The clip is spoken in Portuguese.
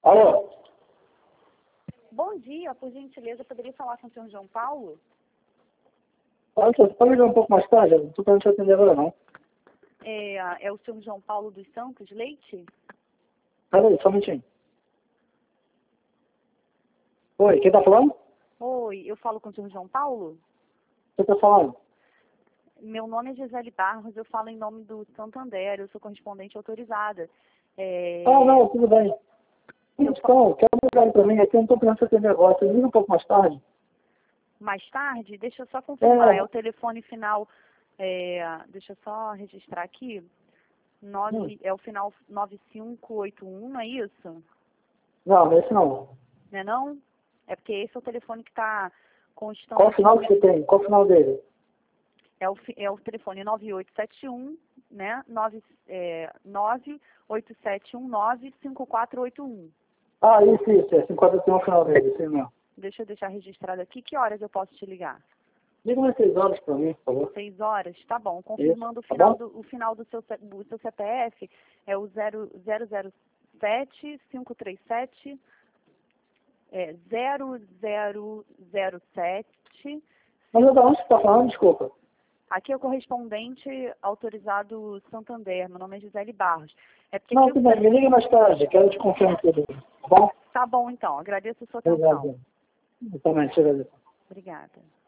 Alô? Bom dia, por gentileza, poderia falar com o senhor João Paulo? Olha, você pode ligar um pouco mais tarde? Eu não estou podendo te atender agora, não. É o senhor João Paulo dos Santos Leite? Peraí, só um minutinho. Oi, quem tá falando? Oi, eu falo com o senhor João Paulo? Quem tá falando? Meu nome é Gisele Barros, eu falo em nome do Santander, eu sou correspondente autorizada. Não, tudo bem. Então, quero ligar para mim aqui, eu não estou podendo te atender agora. Você liga um pouco mais tarde? Mais tarde, deixa eu só confirmar, É. é o telefone final, deixa eu só registrar aqui, é o final 9581, não é isso? Não, esse não. Não é não? É porque esse é o telefone que está constando. Qual o final que você tem? Qual o final dele? É o telefone 9871, né? 987195481. Isso. É 50 tem o final dele, isso aí mesmo. Deixa eu deixar registrado aqui. Que horas eu posso te ligar? Liga umas 6 horas para mim, por favor. 6 horas? Tá bom. Confirmando Isso, tá bom? o final do seu CPF, é o 007 0007. Mas de onde você está falando? Desculpa. Aqui é o correspondente autorizado Santander. Meu nome é Gisele Barros. É porque Não, tudo bem. Me liga mais tarde. Quero te confirmar tudo. Tá bom? Tá bom, então. Agradeço a sua atenção. Obrigado. Eu também, te agradeço. Obrigada.